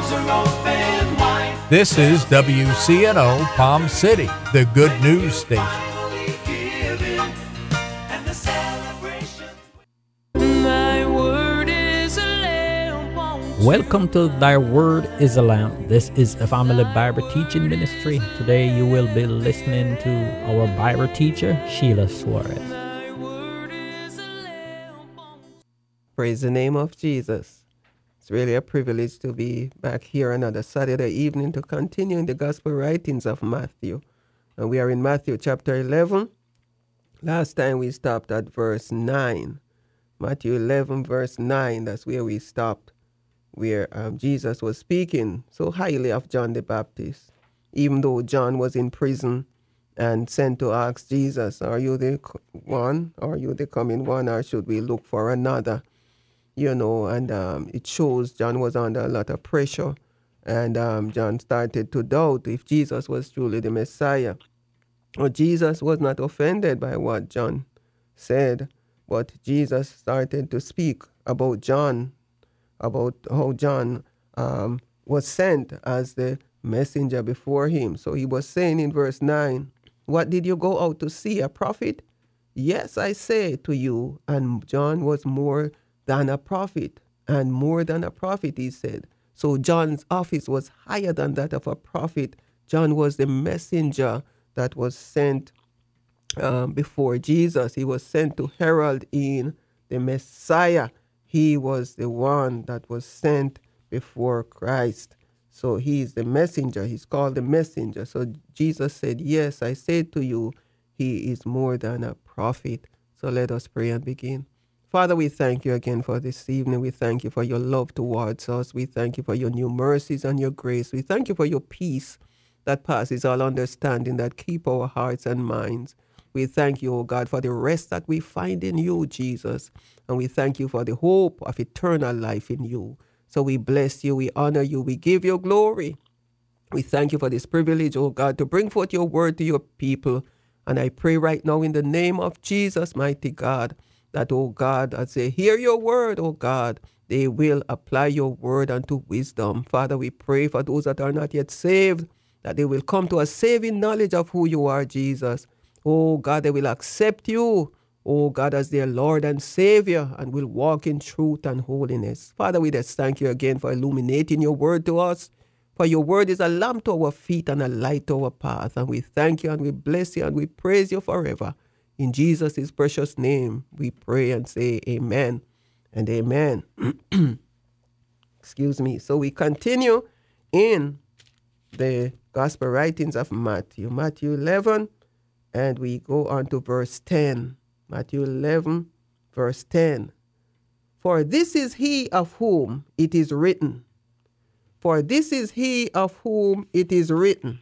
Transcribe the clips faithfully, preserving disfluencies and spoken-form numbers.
This is W C N O Palm City, the good news station. Welcome to Thy Word is a Lamp. This is a family Bible teaching ministry. Today you will be listening to our Bible teacher, Sheila Suarez. Praise the name of Jesus. It's really a privilege to be back here another Saturday evening to continue in the gospel writings of Matthew. And we are in Matthew chapter eleven. Last time we stopped at verse nine. Matthew eleven verse nine, that's where we stopped, where um, Jesus was speaking so highly of John the Baptist, even though John was in prison and sent to ask Jesus, are you the one? Are you the coming one, or should we look for another? You know, and um, it shows John was under a lot of pressure, and um, John started to doubt if Jesus was truly the Messiah. Well, Jesus was not offended by what John said, but Jesus started to speak about John, about how John um, was sent as the messenger before him. So he was saying in verse nine, what did you go out to see, a prophet? Yes, I say to you. And John was more than a prophet, and more than a prophet, he said. So John's office was higher than that of a prophet. John was the messenger that was sent um, before Jesus. He was sent to herald in the Messiah. He was the one that was sent before Christ. So he is the messenger. He's called the messenger. So Jesus said, yes, I say to you, he is more than a prophet. So let us pray and begin. Father, we thank you again for this evening. We thank you for your love towards us. We thank you for your new mercies and your grace. We thank you for your peace that passes all understanding, that keep our hearts and minds. We thank you, O God, for the rest that we find in you, Jesus. And we thank you for the hope of eternal life in you. So we bless you, we honor you, we give you glory. We thank you for this privilege, O God, to bring forth your word to your people. And I pray right now in the name of Jesus, mighty God, that, oh God, as they hear your word, oh God, they will apply your word unto wisdom. Father, we pray for those that are not yet saved, that they will come to a saving knowledge of who you are, Jesus. Oh God, they will accept you, oh God, as their Lord and Savior, and will walk in truth and holiness. Father, we just thank you again for illuminating your word to us. For your word is a lamp to our feet and a light to our path. And we thank you and we bless you and we praise you forever. In Jesus' precious name, we pray and say amen and amen. Excuse me. So we continue in the gospel writings of Matthew. Matthew eleven, and we go on to verse ten. Matthew eleven, verse ten. For this is he of whom it is written. For this is he of whom it is written.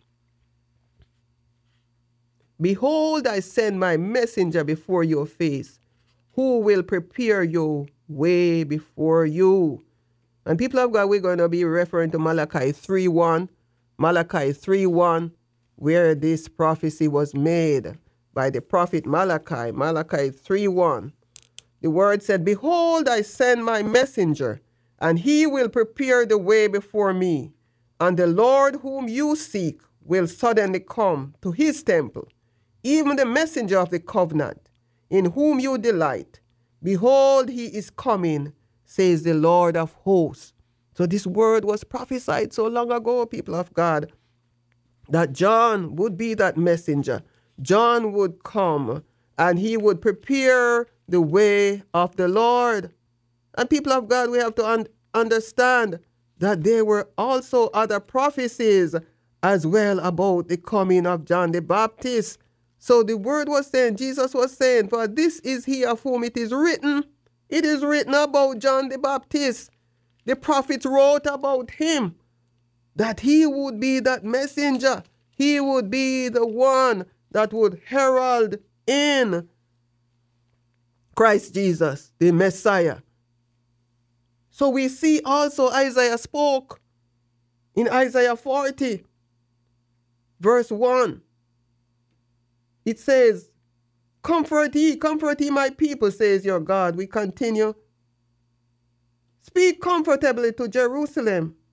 Behold, I send my messenger before your face, who will prepare your way before you. And people of God, we're going to be referring to Malachi three one. Malachi three one, where this prophecy was made by the prophet Malachi. Malachi three one. The word said, behold, I send my messenger, and he will prepare the way before me. And the Lord whom you seek will suddenly come to his temple, even the messenger of the covenant, in whom you delight. Behold, he is coming, says the Lord of hosts. So this word was prophesied so long ago, people of God, that John would be that messenger. John would come, and he would prepare the way of the Lord. And people of God, we have to un- understand that there were also other prophecies as well about the coming of John the Baptist. So the word was saying, Jesus was saying, for this is he of whom it is written. It is written about John the Baptist. The prophets wrote about him, that he would be that messenger. He would be the one that would herald in Christ Jesus, the Messiah. So we see also Isaiah spoke in Isaiah forty, verse one. It says, comfort ye, comfort ye my people, says your God. We continue. Speak comfortably to Jerusalem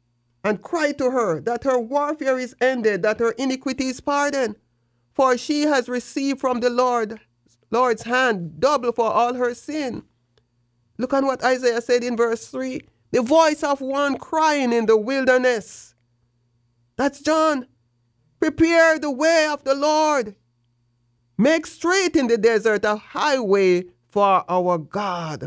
and cry to her that her warfare is ended, that her iniquity is pardoned. For she has received from the Lord, Lord's hand double for all her sin. Look at what Isaiah said in verse three. The voice of one crying in the wilderness. That's John. Prepare the way of the Lord. Make straight in the desert a highway for our God.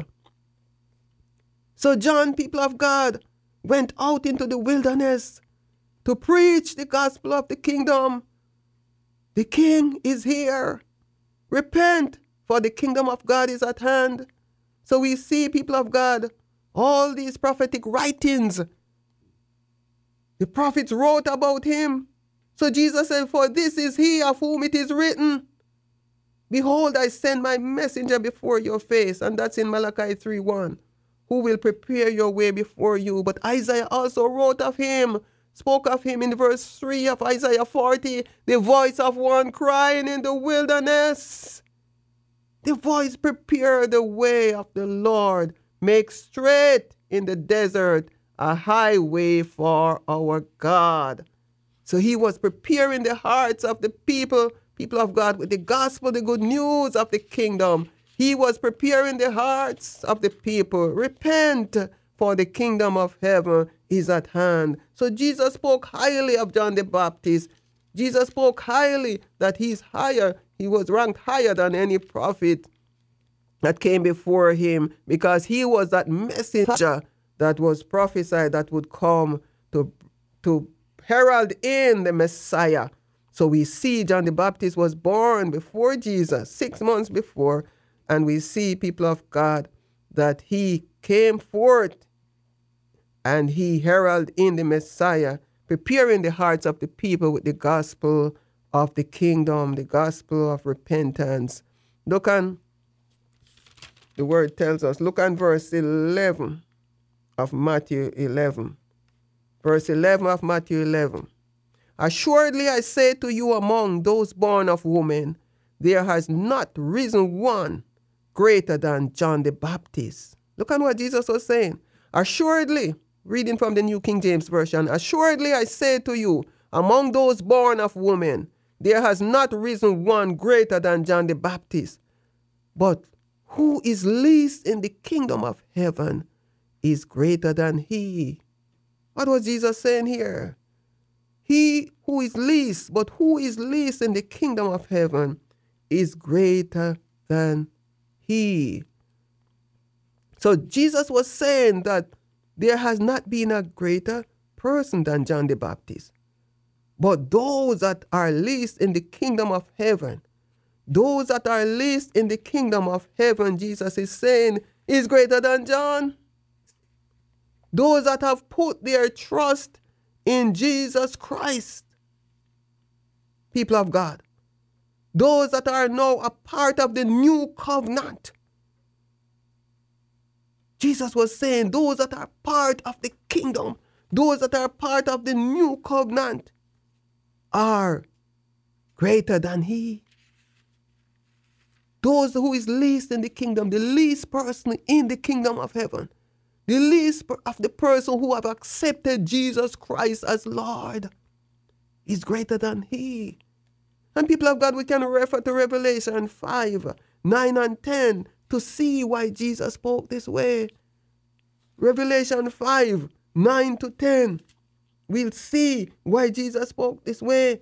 So John, people of God, went out into the wilderness to preach the gospel of the kingdom. The king is here. Repent, for the kingdom of God is at hand. So we see, people of God, all these prophetic writings. The prophets wrote about him. So Jesus said, for this is he of whom it is written, behold, I send my messenger before your face. And that's in Malachi three one. Who will prepare your way before you. But Isaiah also wrote of him, spoke of him in verse three of Isaiah forty, the voice of one crying in the wilderness. The voice, prepare the way of the Lord, make straight in the desert a highway for our God. So he was preparing the hearts of the people, people of God, with the gospel, the good news of the kingdom. He was preparing the hearts of the people. Repent, for the kingdom of heaven is at hand. So Jesus spoke highly of John the Baptist. Jesus spoke highly that he's higher. He was ranked higher than any prophet that came before him, because he was that messenger that was prophesied that would come to, to herald in the Messiah. So we see John the Baptist was born before Jesus, six months before. And we see, people of God, that he came forth and he heralded in the Messiah, preparing the hearts of the people with the gospel of the kingdom, the gospel of repentance. Look on, the word tells us, look on verse eleven of Matthew eleven. Verse eleven of Matthew eleven. Assuredly I say to you, among those born of woman, there has not risen one greater than John the Baptist. Look at what Jesus was saying. Assuredly, reading from the New King James Version, assuredly I say to you, among those born of woman, there has not risen one greater than John the Baptist. But who is least in the kingdom of heaven is greater than he. What was Jesus saying here? He who is least, but who is least in the kingdom of heaven is greater than he. So Jesus was saying that there has not been a greater person than John the Baptist. But those that are least in the kingdom of heaven, those that are least in the kingdom of heaven, Jesus is saying, is greater than John. Those that have put their trust in Jesus Christ, people of God. Those that are now a part of the new covenant. Jesus was saying those that are part of the kingdom, those that are part of the new covenant are greater than he. Those who is least in the kingdom, the least person in the kingdom of heaven, the least of the person who have accepted Jesus Christ as Lord is greater than he. And people of God, we can refer to Revelation five, nine and ten to see why Jesus spoke this way. Revelation five, nine to ten. We'll see why Jesus spoke this way.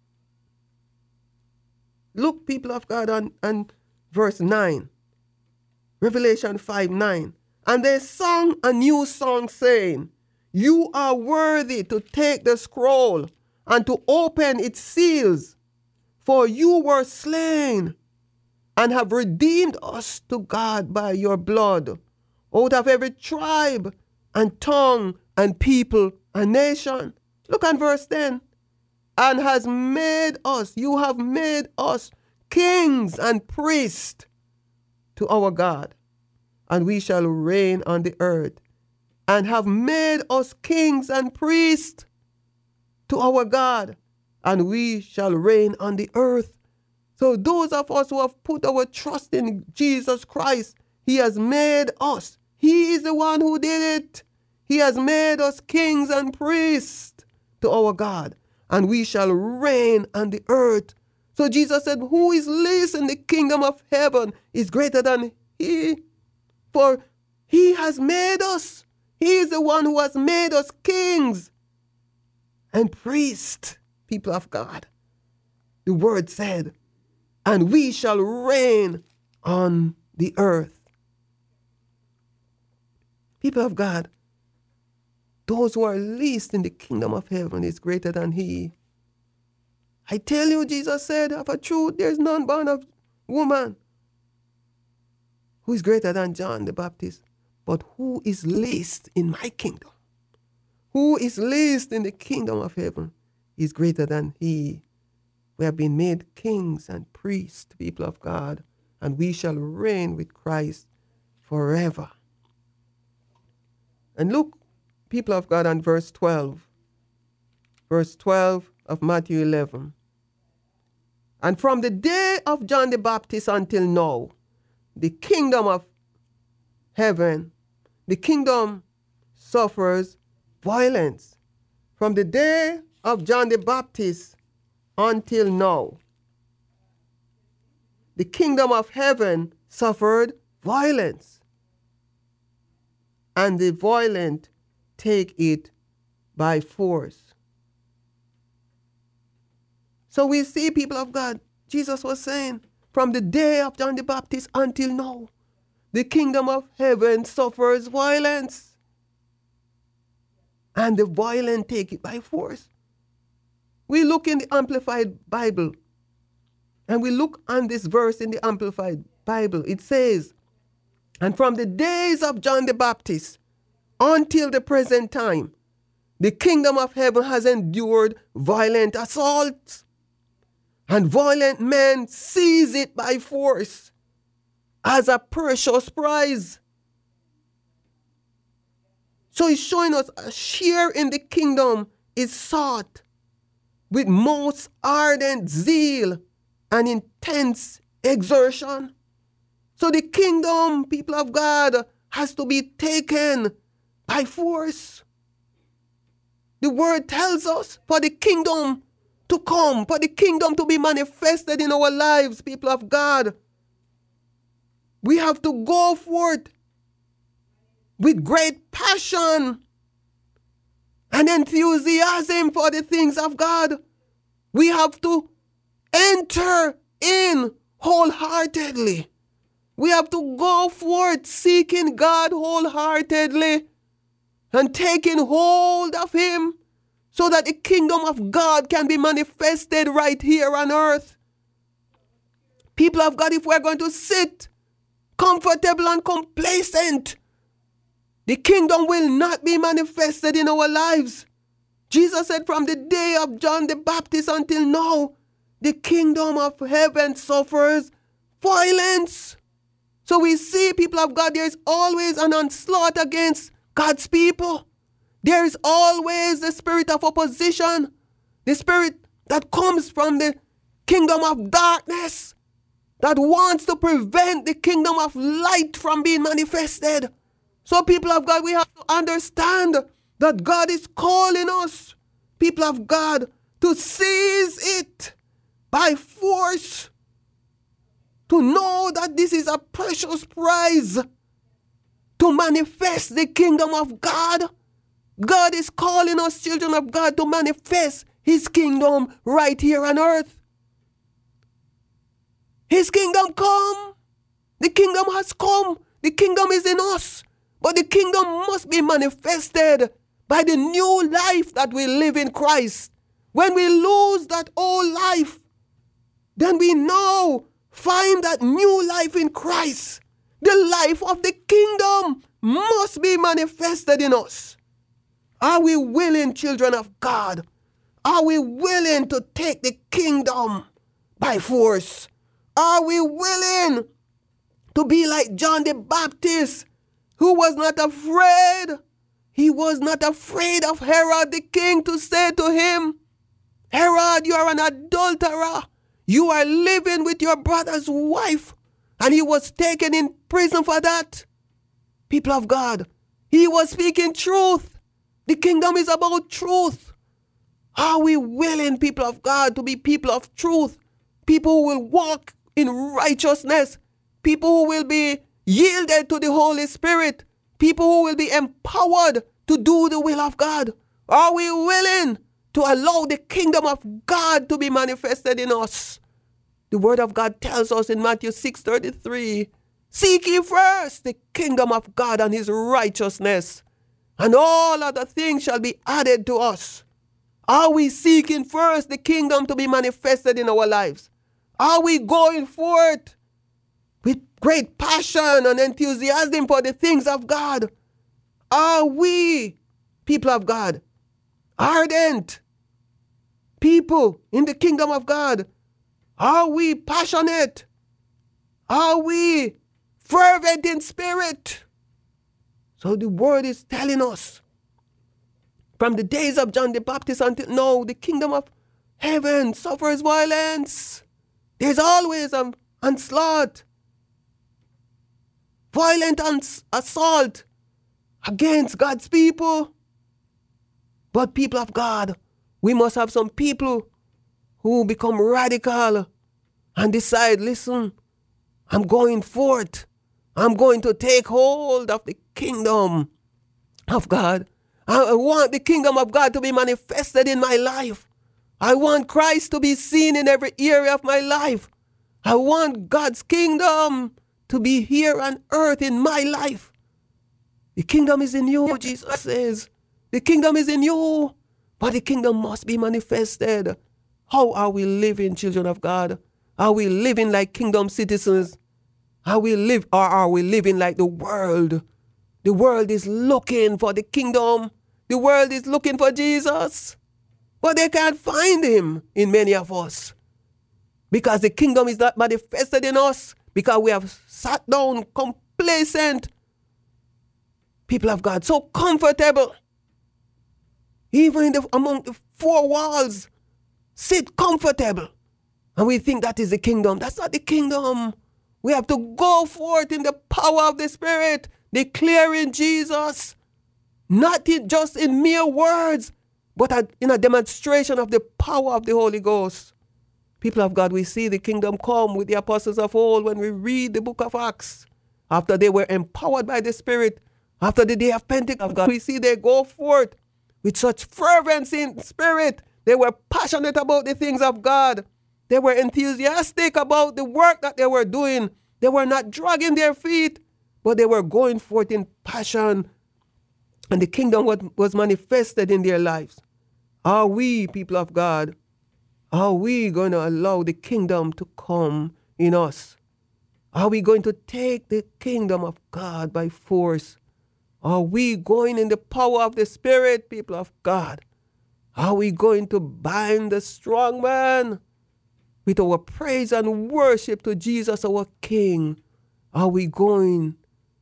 Look, people of God, on, on verse nine. Revelation five, nine. And they sung a new song saying, you are worthy to take the scroll and to open its seals, for you were slain and have redeemed us to God by your blood out of every tribe and tongue and people and nation. Look at verse ten. And has made us, you have made us kings and priests to our God, and we shall reign on the earth. And have made us kings and priests to our God, and we shall reign on the earth. So those of us who have put our trust in Jesus Christ, he has made us. He is the one who did it. He has made us kings and priests to our God, and we shall reign on the earth. So Jesus said, who is least in the kingdom of heaven is greater than he. For he has made us. He is the one who has made us kings and priests, people of God. The word said, and we shall reign on the earth. People of God, those who are least in the kingdom of heaven is greater than he. I tell you, Jesus said, of a truth, there is none born of woman who is greater than John the Baptist. But who is least in my kingdom? Who is least in the kingdom of heaven is greater than he. We have been made kings and priests, people of God, and we shall reign with Christ forever. And look, people of God, on verse twelve. Verse twelve of Matthew eleven. And from the day of John the Baptist until now, the kingdom of heaven, the kingdom suffers violence. From the day of John the Baptist until now, the kingdom of heaven suffered violence, and the violent take it by force. So we see, people of God, Jesus was saying, from the day of John the Baptist until now, the kingdom of heaven suffers violence, and the violent take it by force. We look in the Amplified Bible, and we look on this verse in the Amplified Bible. It says, and from the days of John the Baptist until the present time, the kingdom of heaven has endured violent assaults, and violent men seize it by force as a precious prize. So he's showing us a share in the kingdom is sought with most ardent zeal and intense exertion. So the kingdom, people of God, has to be taken by force. The word tells us for the kingdom to come, for the kingdom to be manifested in our lives, people of God, we have to go forth with great passion and enthusiasm for the things of God. We have to enter in wholeheartedly. We have to go forth seeking God wholeheartedly and taking hold of him so that the kingdom of God can be manifested right here on earth. People of God, if we're going to sit comfortable and complacent, the kingdom will not be manifested in our lives. Jesus said from the day of John the Baptist until now, the kingdom of heaven suffers violence. So we see, people of God, there is always an onslaught against God's people. There is always the spirit of opposition, the spirit that comes from the kingdom of darkness that wants to prevent the kingdom of light from being manifested. So people of God, we have to understand that God is calling us, people of God, to seize it by force, to know that this is a precious prize, to manifest the kingdom of God. God is calling us, children of God, to manifest his kingdom right here on earth. His kingdom come. The kingdom has come. The kingdom is in us. But the kingdom must be manifested by the new life that we live in Christ. When we lose that old life, then we now find that new life in Christ. The life of the kingdom must be manifested in us. Are we willing, children of God? Are we willing to take the kingdom by force? Are we willing to be like John the Baptist, who was not afraid? He was not afraid of Herod the king to say to him, Herod, you are an adulterer. You are living with your brother's wife. And he was taken in prison for that. People of God, He was speaking truth. The kingdom is about truth. Are we willing, people of God, to be people of truth? People who will walk in righteousness. People who will be yielded to the Holy Spirit. People who will be empowered to do the will of God. Are we willing to allow the kingdom of God to be manifested in us? The word of God tells us in Matthew six thirty-three, seek ye first the kingdom of God and his righteousness, and all other things shall be added to us. Are we seeking first the kingdom to be manifested in our lives? Are we going forth with great passion and enthusiasm for the things of God? Are we, people of God, ardent people in the kingdom of God? Are we passionate? Are we fervent in spirit? So the word is telling us, from the days of John the Baptist until now, the kingdom of heaven suffers violence. There's always an onslaught, violent ans- assault against God's people. But people of God, we must have some people who become radical and decide, listen, I'm going forth. I'm going to take hold of the kingdom of God. I want the kingdom of God to be manifested in my life. I want Christ to be seen in every area of my life. I want God's kingdom to be here on earth in my life. The kingdom is in you, Jesus says. The kingdom is in you, but the kingdom must be manifested. How are we living, children of God? Are we living like kingdom citizens? Are we live, or are we living like the world? The world is looking for the kingdom. The world is looking for Jesus, but they can't find him in many of us because the kingdom is not manifested in us, because we have sat down complacent. People of God, so comfortable. Even in the, among the four walls, sit comfortable. And we think that is the kingdom. That's not the kingdom. We have to go forth in the power of the Spirit, declaring Jesus, not in, just in mere words, but in a demonstration of the power of the Holy Ghost. People of God, we see the kingdom come with the apostles of old when we read the book of Acts. After they were empowered by the Spirit, after the day of Pentecost, we see they go forth with such fervency in spirit. They were passionate about the things of God. They were enthusiastic about the work that they were doing. They were not dragging their feet, but they were going forth in passion. And the kingdom was, was manifested in their lives. Are we, people of God, are we going to allow the kingdom to come in us? Are we going to take the kingdom of God by force? Are we going in the power of the Spirit, people of God? Are we going to bind the strong man with our praise and worship to Jesus, our King? Are we going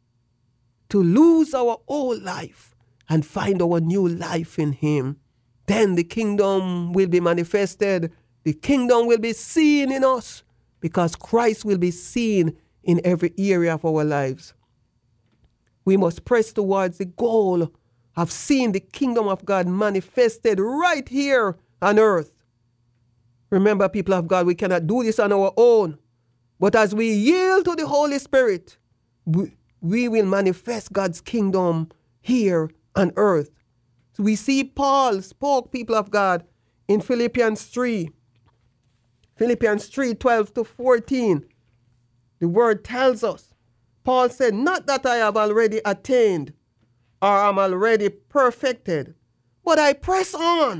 to lose our old life and find our new life in him? Then the kingdom will be manifested. The kingdom will be seen in us because Christ will be seen in every area of our lives. We must press towards the goal of seeing the kingdom of God manifested right here on earth. Remember, people of God, we cannot do this on our own. But as we yield to the Holy Spirit, we, we will manifest God's kingdom here on earth. So we see Paul spoke, people of God, in Philippians three. Philippians three, twelve to fourteen. The word tells us, Paul said, not that I have already attained or am already perfected, but I press on.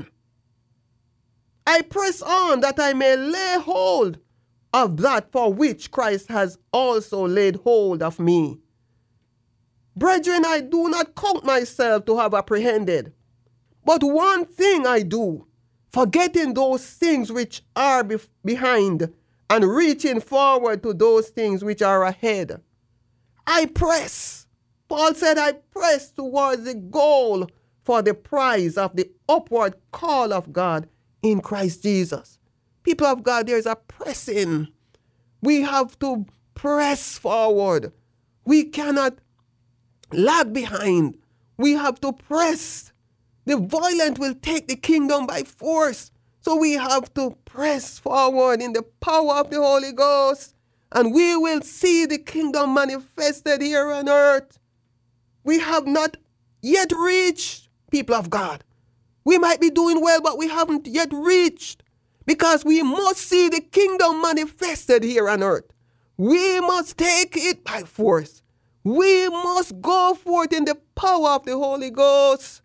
I press on that I may lay hold of that for which Christ has also laid hold of me. Brethren, I do not count myself to have apprehended, but one thing I do, forgetting those things which are be- behind and reaching forward to those things which are ahead. I press. Paul said, I press towards the goal for the prize of the upward call of God in Christ Jesus. People of God, there's a pressing. We have to press forward. We cannot lag behind. We have to press. The violent will take the kingdom by force. So we have to press forward in the power of the Holy Ghost, and we will see the kingdom manifested here on earth. We have not yet reached, people of God. We might be doing well, but we haven't yet reached, because we must see the kingdom manifested here on earth. We must take it by force. We must go forth in the power of the Holy Ghost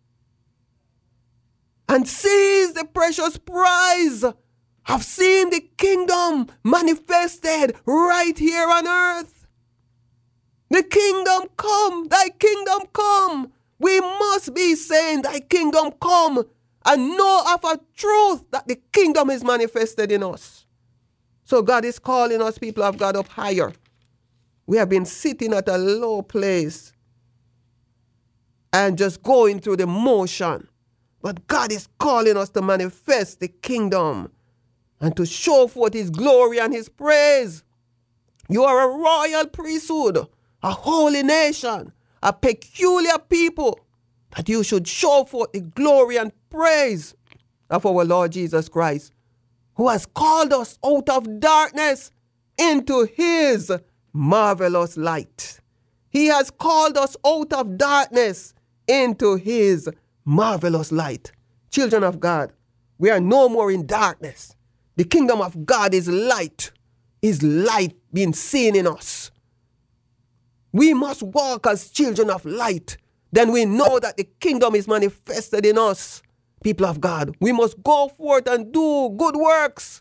and seize the precious prize of seeing the kingdom manifested right here on earth. The kingdom come, thy kingdom come. We must be saying, thy kingdom come, and know of a truth that the kingdom is manifested in us. So God is calling us, people of God, up higher. We have been sitting at a low place and just going through the motion. But God is calling us to manifest the kingdom and to show forth his glory and his praise. You are a royal priesthood, a holy nation, a peculiar people, that you should show forth the glory and praise of our Lord Jesus Christ, who has called us out of darkness into his marvelous light. He has called us out of darkness into his marvelous light. Children of God, we are no more in darkness. The kingdom of God is light, is light being seen in us. We must walk as children of light. Then we know that the kingdom is manifested in us. People of God, we must go forth and do good works.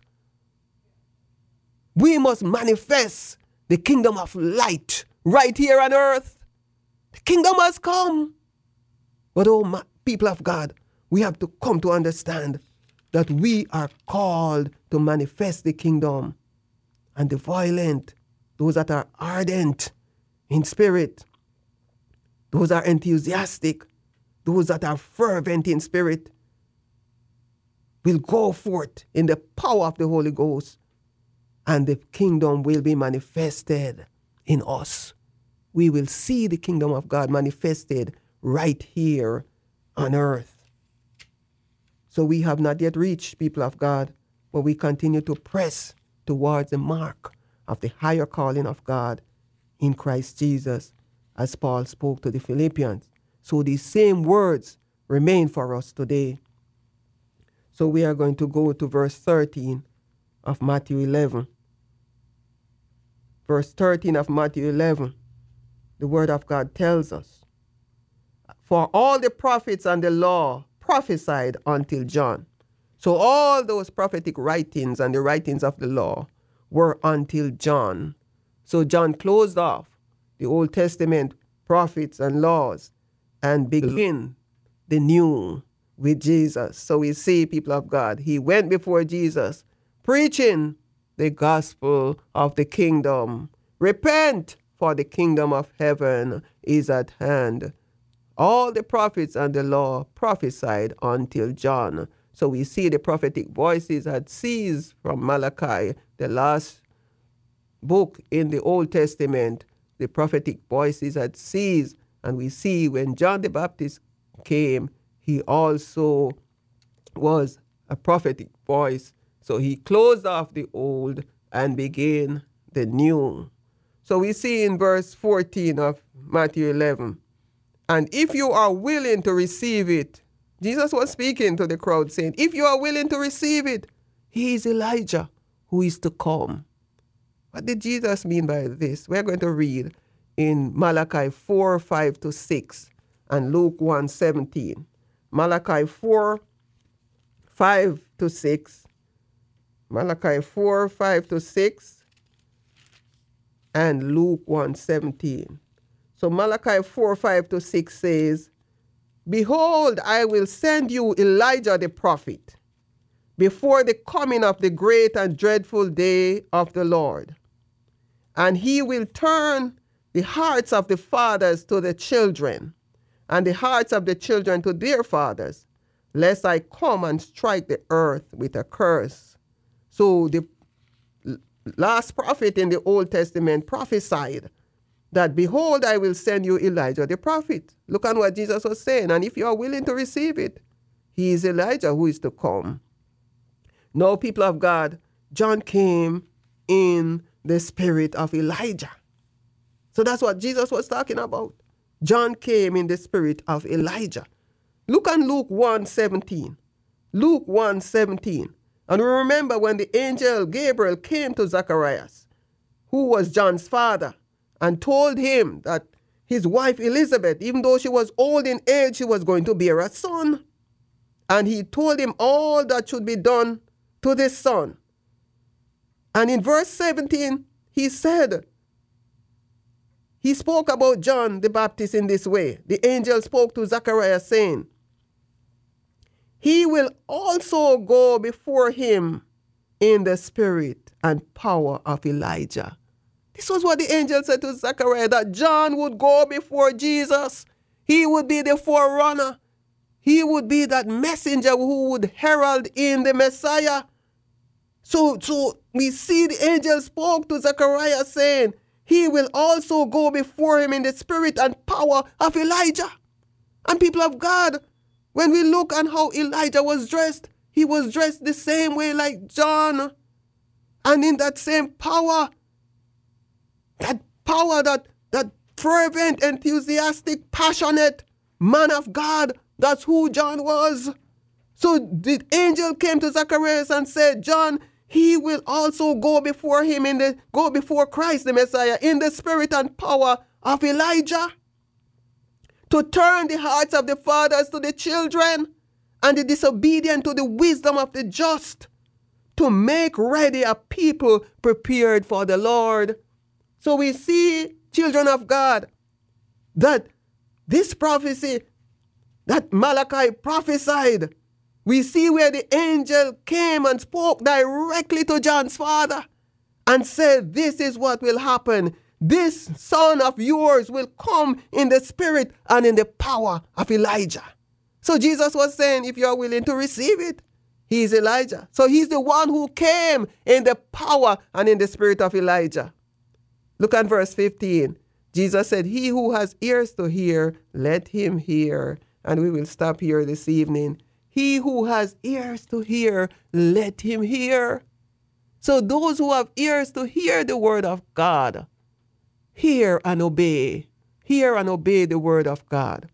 We must manifest the kingdom of light right here on earth. The kingdom has come. But oh, my people of God, we have to come to understand that we are called to manifest the kingdom. And the violent, those that are ardent in spirit, those that are enthusiastic, those that are fervent in spirit, will go forth in the power of the Holy Ghost, and the kingdom will be manifested in us. We will see the kingdom of God manifested right here on earth. So we have not yet reached, people of God, but we continue to press towards the mark of the higher calling of God in Christ Jesus, as Paul spoke to the Philippians. So these same words remain for us today. So we are going to go to verse thirteen of Matthew eleven. Verse thirteen of Matthew eleven, the word of God tells us, for all the prophets and the law prophesied until John. So all those prophetic writings and the writings of the law were until John. So John closed off the Old Testament prophets and laws and began the new with Jesus. So we see, people of God, he went before Jesus preaching the gospel of the kingdom. Repent, for the kingdom of heaven is at hand. All the prophets and the law prophesied until John. So we see the prophetic voices had ceased from Malachi, the last book in the Old Testament. The prophetic voices had ceased, and we see when John the Baptist came, he also was a prophetic voice. So he closed off the old and began the new. So we see in verse fourteen of Matthew eleven, and if you are willing to receive it, Jesus was speaking to the crowd saying, if you are willing to receive it, he is Elijah who is to come. What did Jesus mean by this? We're going to read in Malachi four, five to six and Luke one, seventeen. Malachi four, five to six. Malachi four, five to six and Luke one, seventeen. So Malachi four, five to six says, behold, I will send you Elijah the prophet before the coming of the great and dreadful day of the Lord. And he will turn the hearts of the fathers to the children, and the hearts of the children to their fathers, lest I come and strike the earth with a curse. So the last prophet in the Old Testament prophesied that, behold, I will send you Elijah the prophet. Look at what Jesus was saying. And if you are willing to receive it, he is Elijah who is to come. Now, people of God, John came in the spirit of Elijah. So that's what Jesus was talking about. John came in the spirit of Elijah. Look at Luke one seventeen. Luke one seventeen. And we remember when the angel Gabriel came to Zacharias, who was John's father, and told him that his wife Elizabeth, even though she was old in age, she was going to bear a son. And he told him all that should be done to this son. And in verse seventeen, he said, he spoke about John the Baptist in this way. The angel spoke to Zacharias saying, he will also go before him in the spirit and power of Elijah. This was what the angel said to Zachariah, that John would go before Jesus. He would be the forerunner. He would be that messenger who would herald in the Messiah. So, so we see the angel spoke to Zechariah saying, he will also go before him in the spirit and power of Elijah. And people of God, when we look at how Elijah was dressed, he was dressed the same way like John. And in that same power, that power, that, that fervent, enthusiastic, passionate man of God, that's who John was. So the angel came to Zacharias and said, John, he will also go before him in the go before Christ the Messiah in the spirit and power of Elijah, to turn the hearts of the fathers to the children and the disobedient to the wisdom of the just, to make ready a people prepared for the Lord. So we see, children of God, that this prophecy that Malachi prophesied, we see where the angel came and spoke directly to John's father and said, this is what will happen. This son of yours will come in the spirit and in the power of Elijah. So Jesus was saying, if you are willing to receive it, he is Elijah. So he's the one who came in the power and in the spirit of Elijah. Look at verse fifteen. Jesus said, he who has ears to hear, let him hear. And we will stop here this evening. He who has ears to hear, let him hear. So those who have ears to hear the word of God, hear and obey. Hear and obey the word of God.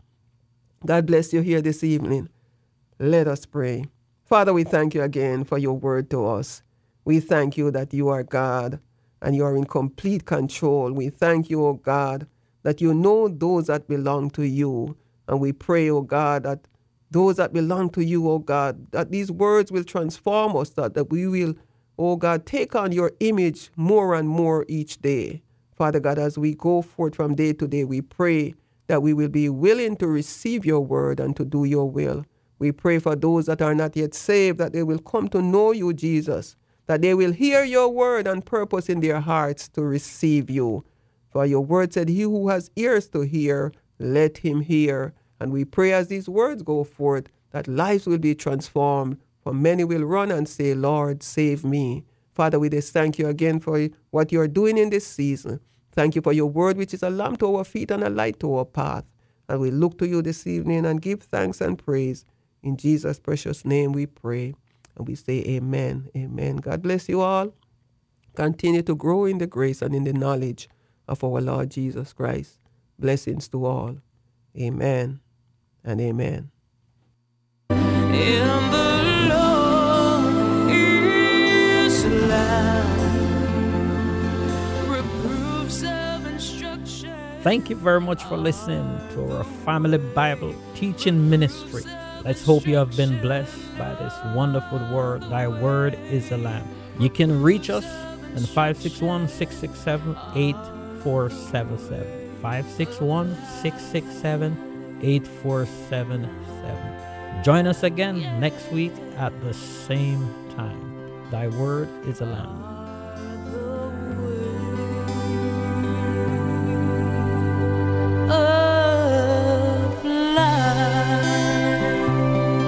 God bless you here this evening. Let us pray. Father, we thank you again for your word to us. We thank you that you are God and you are in complete control. We thank you, O God, that you know those that belong to you. And we pray, O God, that those that belong to you, O God, that these words will transform us, that, that we will, O God, take on your image more and more each day. Father God, as we go forth from day to day, we pray that we will be willing to receive your word and to do your will. We pray for those that are not yet saved, that they will come to know you, Jesus, that they will hear your word and purpose in their hearts to receive you. For your word said, he who has ears to hear, let him hear. And we pray as these words go forth, that lives will be transformed, for many will run and say, Lord, save me. Father, we just thank you again for what you are doing in this season. Thank you for your word, which is a lamp to our feet and a light to our path. And we look to you this evening and give thanks and praise. In Jesus' precious name we pray. And we say amen. Amen. God bless you all. Continue to grow in the grace and in the knowledge of our Lord Jesus Christ. Blessings to all. Amen and amen. In the Lord is life, reproofs of instruction. Thank you very much for listening to our Family Bible Teaching Ministry. Let's hope you have been blessed by this wonderful word. Thy word is a lamp. You can reach us on five six one, six six seven, eight four seven seven. five six one, six six seven, eight four seven seven. Join us again next week at the same time. Thy word is a lamp.